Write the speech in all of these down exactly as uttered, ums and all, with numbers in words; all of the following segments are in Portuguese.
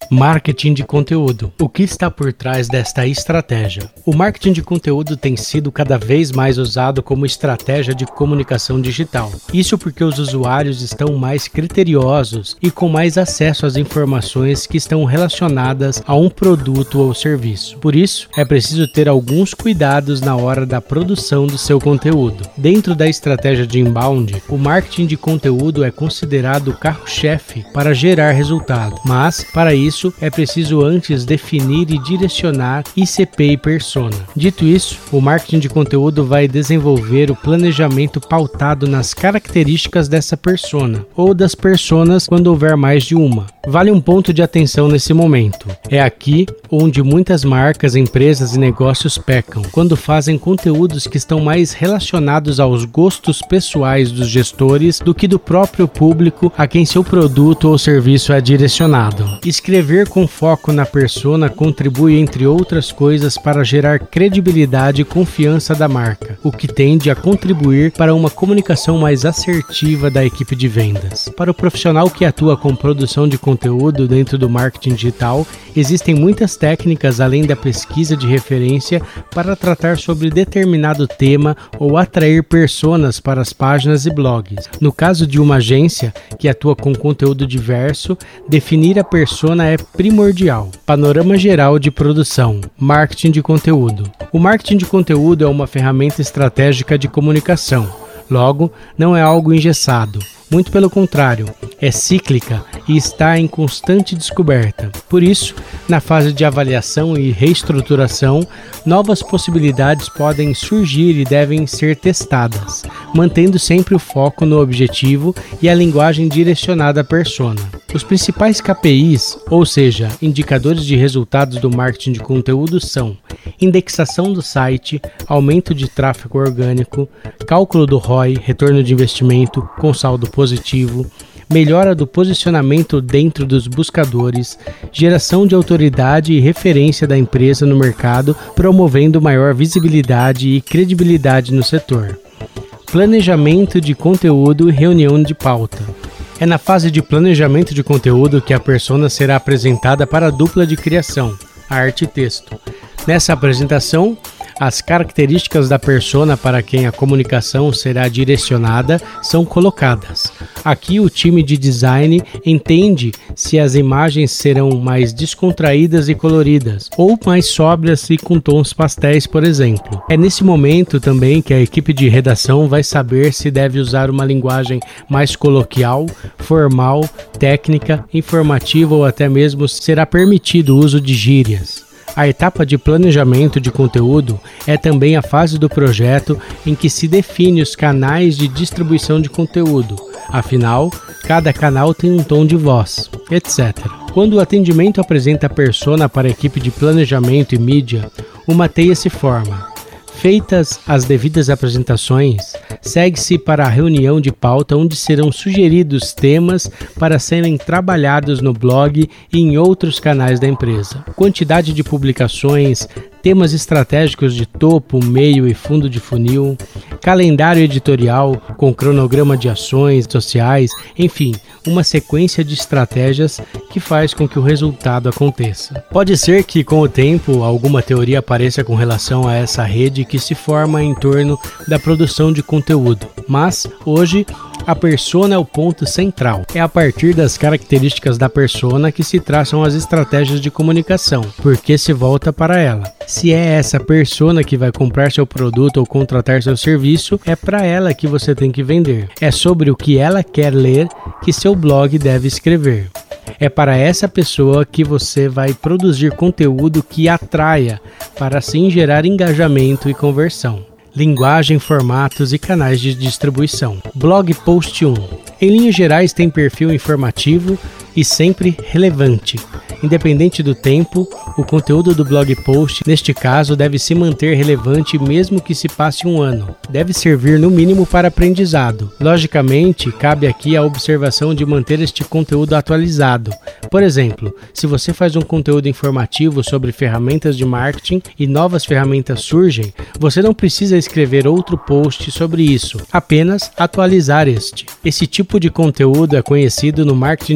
Marketing de conteúdo. O que está por trás desta estratégia? O marketing de conteúdo tem sido cada vez mais usado como estratégia de comunicação digital. Isso porque os usuários estão mais criteriosos e com mais acesso às informações que estão relacionadas a um produto ou serviço. Por isso, é preciso ter alguns cuidados na hora da produção do seu conteúdo. Dentro da estratégia de inbound, o marketing de conteúdo é considerado o carro-chefe para gerar resultado, mas, para isso, é preciso antes definir e direcionar I C P e persona. Dito isso, o marketing de conteúdo vai desenvolver o planejamento pautado nas características dessa persona, ou das personas quando houver mais de uma. Vale um ponto de atenção nesse momento. É aqui onde muitas marcas, empresas e negócios pecam, quando fazem conteúdos que estão mais relacionados aos gostos pessoais dos gestores do que do próprio público a quem seu produto ou serviço é direcionado. Escrever com foco na persona contribui, entre outras coisas, para gerar credibilidade e confiança da marca, o que tende a contribuir para uma comunicação mais assertiva da equipe de vendas. Para o profissional que atua com produção de conteúdo dentro do marketing digital, existem muitas técnicas além da pesquisa de referência para tratar sobre determinado tema ou atrair personas para as páginas e blogs. No caso de uma agência que atua com conteúdo diverso, definir a persona é primordial. Panorama geral de produção. Marketing de conteúdo. O marketing de conteúdo é uma ferramenta estratégica de comunicação. Logo, não é algo engessado. Muito pelo contrário, é cíclica e está em constante descoberta. Por isso, na fase de avaliação e reestruturação, novas possibilidades podem surgir e devem ser testadas, mantendo sempre o foco no objetivo e a linguagem direcionada à persona. Os principais K P Is, ou seja, indicadores de resultados do marketing de conteúdo, são indexação do site, aumento de tráfego orgânico, cálculo do R O I, retorno de investimento com saldo positivo, melhora do posicionamento dentro dos buscadores, geração de autoridade e referência da empresa no mercado, promovendo maior visibilidade e credibilidade no setor. Planejamento de conteúdo e reunião de pauta. É na fase de planejamento de conteúdo que a persona será apresentada para a dupla de criação, arte e texto. Nessa apresentação, as características da persona para quem a comunicação será direcionada são colocadas. Aqui o time de design entende se as imagens serão mais descontraídas e coloridas, ou mais sóbrias e com tons pastéis, por exemplo. É nesse momento também que a equipe de redação vai saber se deve usar uma linguagem mais coloquial, formal, técnica, informativa ou até mesmo será permitido o uso de gírias. A etapa de planejamento de conteúdo é também a fase do projeto em que se define os canais de distribuição de conteúdo. Afinal, cada canal tem um tom de voz, etcétera. Quando o atendimento apresenta a persona para a equipe de planejamento e mídia, uma teia se forma. Feitas as devidas apresentações, segue-se para a reunião de pauta onde serão sugeridos temas para serem trabalhados no blog e em outros canais da empresa. Quantidade de publicações, temas estratégicos de topo, meio e fundo de funil, calendário editorial com cronograma de ações sociais, enfim, uma sequência de estratégias que faz com que o resultado aconteça. Pode ser que com o tempo alguma teoria apareça com relação a essa rede que se forma em torno da produção de conteúdo, mas hoje a persona é o ponto central. É a partir das características da persona que se traçam as estratégias de comunicação, porque se volta para ela. Se é essa persona que vai comprar seu produto ou contratar seu serviço, é para ela que você tem que vender. É sobre o que ela quer ler que seu blog deve escrever. É para essa pessoa que você vai produzir conteúdo que atraia, para assim gerar engajamento e conversão. Linguagem, formatos e canais de distribuição. Blog Post um. Em linhas gerais, tem perfil informativo e sempre relevante. Independente do tempo, o conteúdo do blog post, neste caso, deve se manter relevante mesmo que se passe um ano. Deve servir no mínimo para aprendizado. Logicamente, cabe aqui a observação de manter este conteúdo atualizado. Por exemplo, se você faz um conteúdo informativo sobre ferramentas de marketing e novas ferramentas surgem, você não precisa escrever outro post sobre isso, apenas atualizar este. Esse tipo de conteúdo é conhecido no marketing digital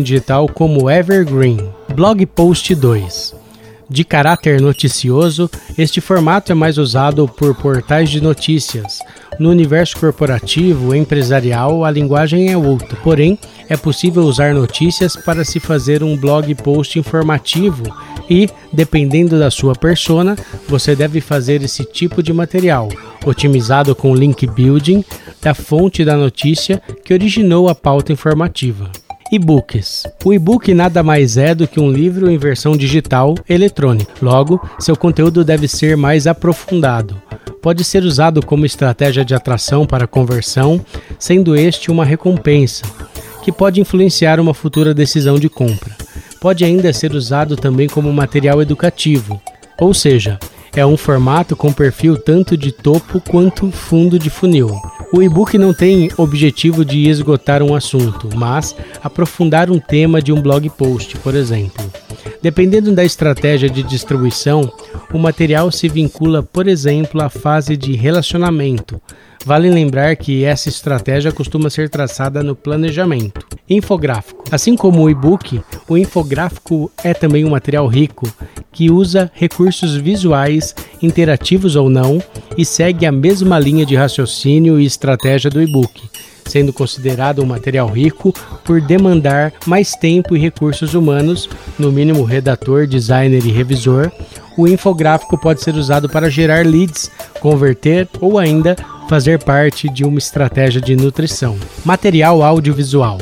material como evergreen. Blog Post dois. De caráter noticioso, este formato é mais usado por portais de notícias. No universo corporativo e empresarial, a linguagem é outra. Porém, é possível usar notícias para se fazer um blog post informativo e, dependendo da sua persona, você deve fazer esse tipo de material, otimizado com link building da fonte da notícia que originou a pauta informativa. E-books. O e-book nada mais é do que um livro em versão digital eletrônica. Logo, seu conteúdo deve ser mais aprofundado. Pode ser usado como estratégia de atração para conversão, sendo este uma recompensa, que pode influenciar uma futura decisão de compra. Pode ainda ser usado também como material educativo, ou seja, é um formato com perfil tanto de topo quanto fundo de funil. O e-book não tem objetivo de esgotar um assunto, mas aprofundar um tema de um blog post, por exemplo. Dependendo da estratégia de distribuição, o material se vincula, por exemplo, à fase de relacionamento. Vale lembrar que essa estratégia costuma ser traçada no planejamento. Infográfico. Assim como o e-book, o infográfico é também um material rico, que usa recursos visuais, interativos ou não, e segue a mesma linha de raciocínio e estratégia do e-book, sendo considerado um material rico por demandar mais tempo e recursos humanos, no mínimo redator, designer e revisor. O infográfico pode ser usado para gerar leads, converter ou ainda fazer parte de uma estratégia de nutrição. Material audiovisual.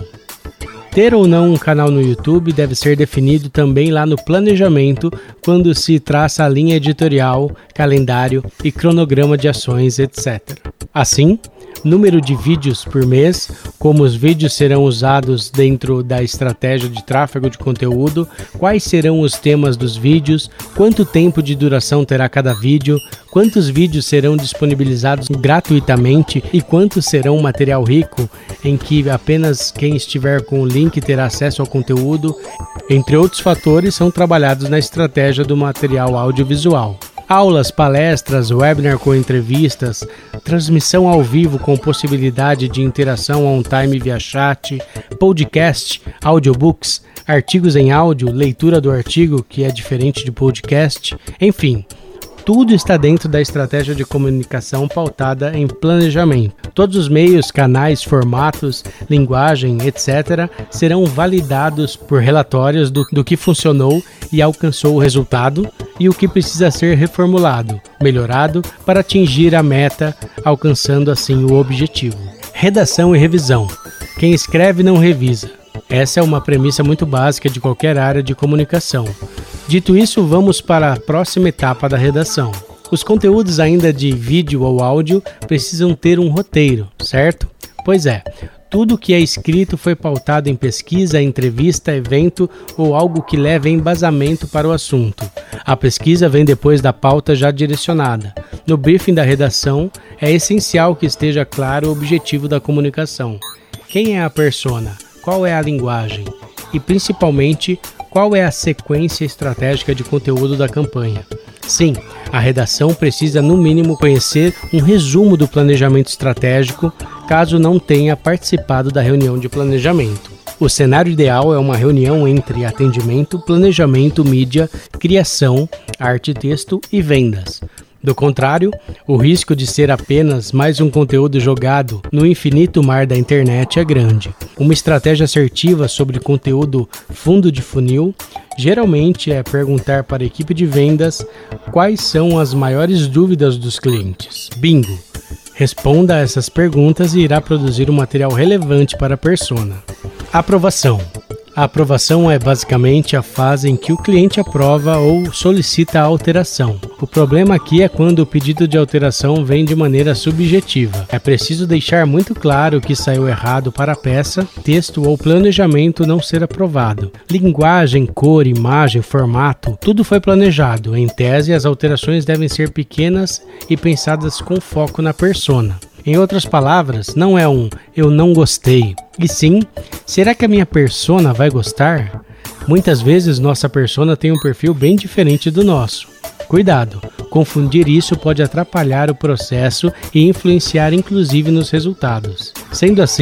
Ter ou não um canal no YouTube deve ser definido também lá no planejamento, quando se traça a linha editorial, calendário e cronograma de ações, etcétera. Assim, número de vídeos por mês, como os vídeos serão usados dentro da estratégia de tráfego de conteúdo, quais serão os temas dos vídeos, quanto tempo de duração terá cada vídeo, quantos vídeos serão disponibilizados gratuitamente e quantos serão material rico, em que apenas quem estiver com o link terá acesso ao conteúdo, entre outros fatores, são trabalhados na estratégia do material audiovisual. Aulas, palestras, webinar com entrevistas, transmissão ao vivo com possibilidade de interação on-time via chat, podcast, audiobooks, artigos em áudio, leitura do artigo, que é diferente de podcast, enfim. Tudo está dentro da estratégia de comunicação pautada em planejamento. Todos os meios, canais, formatos, linguagem, etcétera serão validados por relatórios do, do que funcionou e alcançou o resultado e o que precisa ser reformulado, melhorado para atingir a meta, alcançando assim o objetivo. Redação e revisão. Quem escreve não revisa. Essa é uma premissa muito básica de qualquer área de comunicação. Dito isso, vamos para a próxima etapa da redação. Os conteúdos ainda de vídeo ou áudio precisam ter um roteiro, certo? Pois é, tudo que é escrito foi pautado em pesquisa, entrevista, evento ou algo que leve embasamento para o assunto. A pesquisa vem depois da pauta já direcionada. No briefing da redação, é essencial que esteja claro o objetivo da comunicação. Quem é a persona? Qual é a linguagem? E, principalmente, qual é a sequência estratégica de conteúdo da campanha? Sim, a redação precisa, no mínimo, conhecer um resumo do planejamento estratégico, caso não tenha participado da reunião de planejamento. O cenário ideal é uma reunião entre atendimento, planejamento, mídia, criação, arte, texto e vendas. Do contrário, o risco de ser apenas mais um conteúdo jogado no infinito mar da internet é grande. Uma estratégia assertiva sobre conteúdo fundo de funil geralmente é perguntar para a equipe de vendas quais são as maiores dúvidas dos clientes. Bingo! Responda a essas perguntas e irá produzir um material relevante para a persona. Aprovação. A aprovação é basicamente a fase em que o cliente aprova ou solicita a alteração. O problema aqui é quando o pedido de alteração vem de maneira subjetiva. É preciso deixar muito claro que saiu errado para a peça, texto ou planejamento não ser aprovado. Linguagem, cor, imagem, formato, tudo foi planejado. Em tese, as alterações devem ser pequenas e pensadas com foco na persona. Em outras palavras, não é um eu não gostei, e sim, será que a minha persona vai gostar? Muitas vezes nossa persona tem um perfil bem diferente do nosso. Cuidado, confundir isso pode atrapalhar o processo e influenciar inclusive nos resultados. Sendo assim,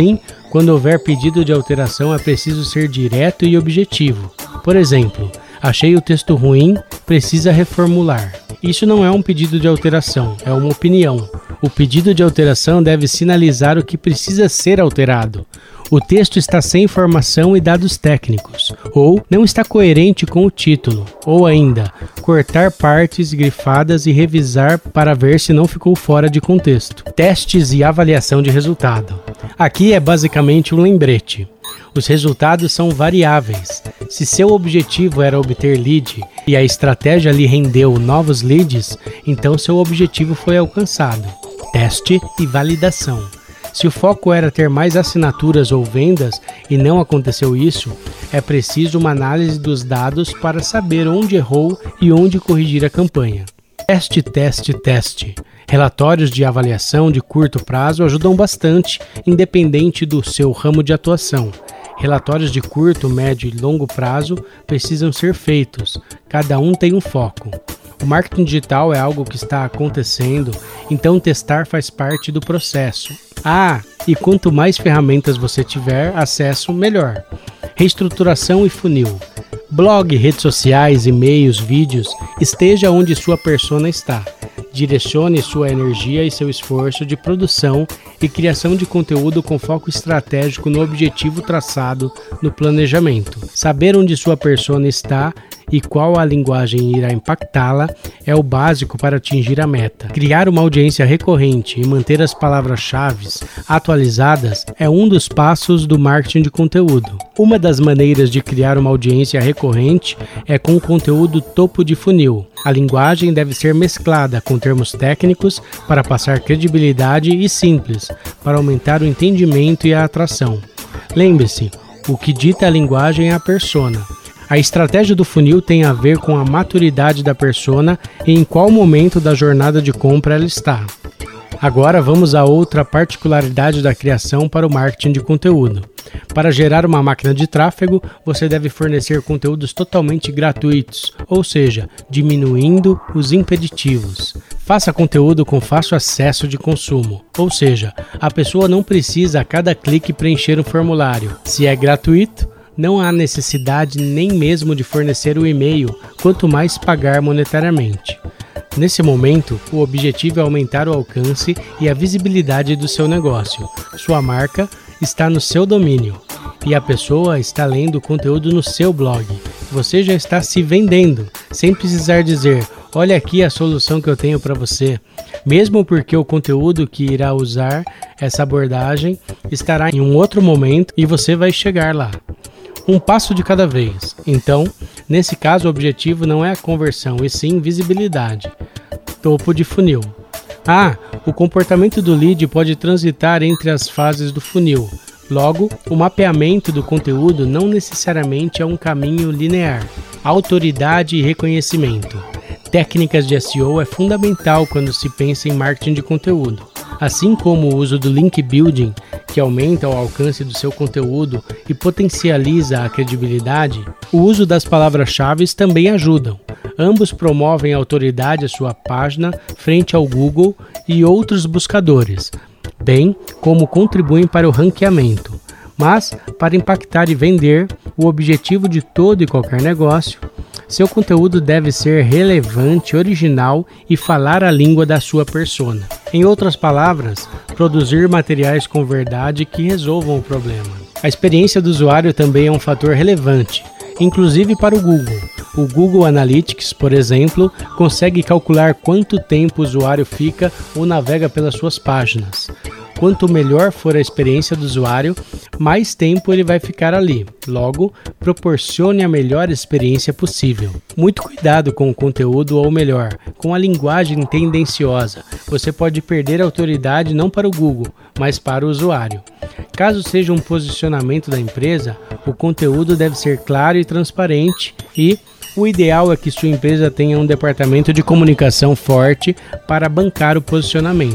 Quando houver pedido de alteração, é preciso ser direto e objetivo. Por exemplo, achei o texto ruim, precisa reformular. Isso não é um pedido de alteração, é uma opinião. O pedido de alteração deve sinalizar o que precisa ser alterado. O texto está sem informação e dados técnicos, ou não está coerente com o título, ou ainda, cortar partes grifadas e revisar para ver se não ficou fora de contexto. Testes e avaliação de resultado. Aqui é basicamente um lembrete. Os resultados são variáveis. Se seu objetivo era obter lead e a estratégia lhe rendeu novos leads, então seu objetivo foi alcançado. Teste e validação. Se o foco era ter mais assinaturas ou vendas e não aconteceu isso, é preciso uma análise dos dados para saber onde errou e onde corrigir a campanha. Teste, teste, teste. Relatórios de avaliação de curto prazo ajudam bastante, independente do seu ramo de atuação. Relatórios de curto, médio e longo prazo precisam ser feitos, cada um tem um foco. O marketing digital é algo que está acontecendo, então testar faz parte do processo. Ah, e quanto mais ferramentas você tiver acesso, melhor. Reestruturação e funil. Blog, redes sociais, e-mails, vídeos, esteja onde sua persona está. Direcione sua energia e seu esforço de produção e criação de conteúdo com foco estratégico no objetivo traçado no planejamento. Saber onde sua persona está e qual a linguagem irá impactá-la é o básico para atingir a meta. Criar uma audiência recorrente e manter as palavras-chave atualizadas é um dos passos do marketing de conteúdo. Uma das maneiras de criar uma audiência recorrente é com o conteúdo topo de funil. A linguagem deve ser mesclada com termos técnicos para passar credibilidade e simples, para aumentar o entendimento e a atração. Lembre-se, o que dita a linguagem é a persona. A estratégia do funil tem a ver com a maturidade da persona e em qual momento da jornada de compra ela está. Agora vamos a outra particularidade da criação para o marketing de conteúdo. Para gerar uma máquina de tráfego, você deve fornecer conteúdos totalmente gratuitos, ou seja, diminuindo os impeditivos. Faça conteúdo com fácil acesso de consumo, ou seja, a pessoa não precisa a cada clique preencher um formulário. Se é gratuito, não há necessidade nem mesmo de fornecer o e-mail, quanto mais pagar monetariamente. Nesse momento, o objetivo é aumentar o alcance e a visibilidade do seu negócio. Sua marca está no seu domínio e a pessoa está lendo o conteúdo no seu blog. Você já está se vendendo, sem precisar dizer, olha aqui a solução que eu tenho para você. Mesmo porque o conteúdo que irá usar essa abordagem estará em um outro momento e você vai chegar lá. Um passo de cada vez. Então, nesse caso, o objetivo não é a conversão, e sim visibilidade. Topo de funil. Ah, o comportamento do lead pode transitar entre as fases do funil. Logo, o mapeamento do conteúdo não necessariamente é um caminho linear. Autoridade e reconhecimento. Técnicas de S E O é fundamental quando se pensa em marketing de conteúdo. Assim como o uso do link building, que aumenta o alcance do seu conteúdo e potencializa a credibilidade, o uso das palavras-chave também ajudam. Ambos promovem autoridade à sua página frente ao Google e outros buscadores, bem como contribuem para o ranqueamento. Mas, para impactar e vender, o objetivo de todo e qualquer negócio, seu conteúdo deve ser relevante, original e falar a língua da sua persona. Em outras palavras, produzir materiais com verdade que resolvam o problema. A experiência do usuário também é um fator relevante, inclusive para o Google. O Google Analytics, por exemplo, consegue calcular quanto tempo o usuário fica ou navega pelas suas páginas. Quanto melhor for a experiência do usuário, mais tempo ele vai ficar ali. Logo, proporcione a melhor experiência possível. Muito cuidado com o conteúdo, ou melhor, com a linguagem tendenciosa. Você pode perder autoridade não para o Google, mas para o usuário. Caso seja um posicionamento da empresa, o conteúdo deve ser claro e transparente e o ideal é que sua empresa tenha um departamento de comunicação forte para bancar o posicionamento.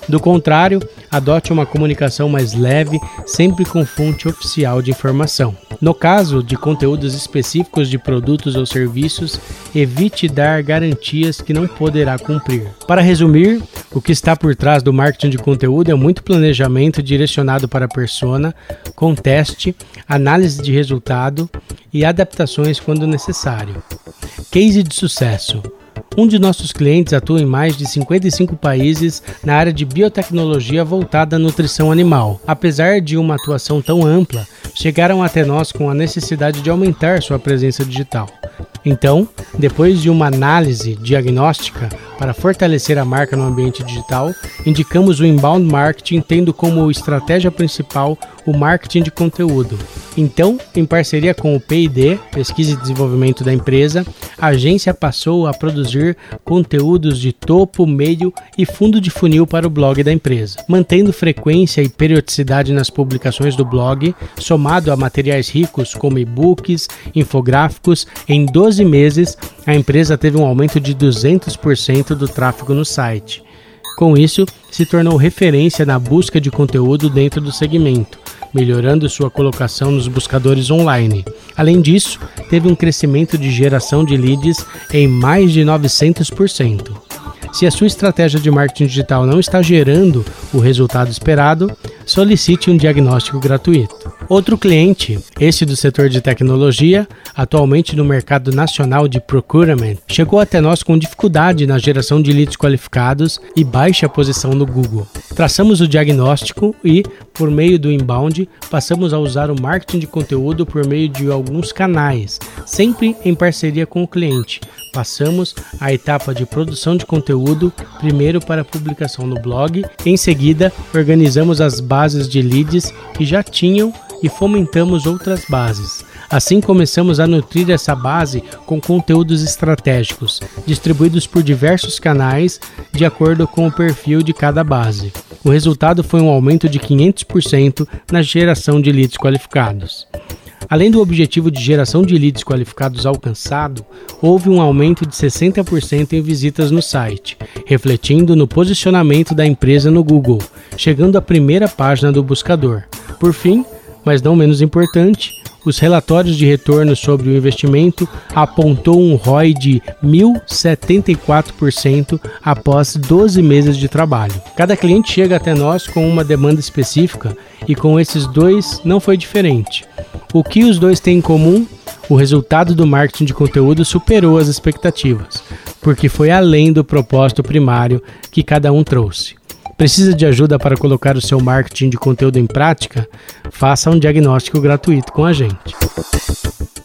Do contrário, adote uma comunicação mais leve, sempre com fonte oficial de informação. No caso de conteúdos específicos de produtos ou serviços, evite dar garantias que não poderá cumprir. Para resumir, o que está por trás do marketing de conteúdo é muito planejamento direcionado para a persona, com teste, análise de resultado e adaptações quando necessário. Case de sucesso. Um de nossos clientes atua em mais de cinquenta e cinco países na área de biotecnologia voltada à nutrição animal. Apesar de uma atuação tão ampla, chegaram até nós com a necessidade de aumentar sua presença digital. Então, depois de uma análise diagnóstica para fortalecer a marca no ambiente digital, indicamos o inbound marketing tendo como estratégia principal o marketing de conteúdo. Então, em parceria com o P e D, Pesquisa e Desenvolvimento da empresa, a agência passou a produzir conteúdos de topo, meio e fundo de funil para o blog da empresa, mantendo frequência e periodicidade nas publicações do blog, somado a materiais ricos como e-books, infográficos. Em doze meses, a empresa teve um aumento de duzentos por cento do tráfego no site. Com isso, se tornou referência na busca de conteúdo dentro do segmento, melhorando sua colocação nos buscadores online. Além disso, teve um crescimento de geração de leads em mais de novecentos por cento. Se a sua estratégia de marketing digital não está gerando o resultado esperado, solicite um diagnóstico gratuito. Outro cliente, esse do setor de tecnologia, atualmente no mercado nacional de procurement, chegou até nós com dificuldade na geração de leads qualificados e baixa posição no Google. Traçamos o diagnóstico e, por meio do inbound, passamos a usar o marketing de conteúdo por meio de alguns canais, sempre em parceria com o cliente. Passamos a etapa de produção de conteúdo, primeiro para a publicação no blog, em seguida organizamos as bases de leads que já tinham e fomentamos outras bases. Assim começamos a nutrir essa base com conteúdos estratégicos, distribuídos por diversos canais de acordo com o perfil de cada base. O resultado foi um aumento de quinhentos por cento na geração de leads qualificados. Além do objetivo de geração de leads qualificados alcançado, houve um aumento de sessenta por cento em visitas no site, refletindo no posicionamento da empresa no Google, chegando à primeira página do buscador. Por fim, mas não menos importante, os relatórios de retorno sobre o investimento apontou um R O I de mil e setenta e quatro por cento após doze meses de trabalho. Cada cliente chega até nós com uma demanda específica e com esses dois não foi diferente. O que os dois têm em comum? O resultado do marketing de conteúdo superou as expectativas, porque foi além do propósito primário que cada um trouxe. Precisa de ajuda para colocar o seu marketing de conteúdo em prática? Faça um diagnóstico gratuito com a gente.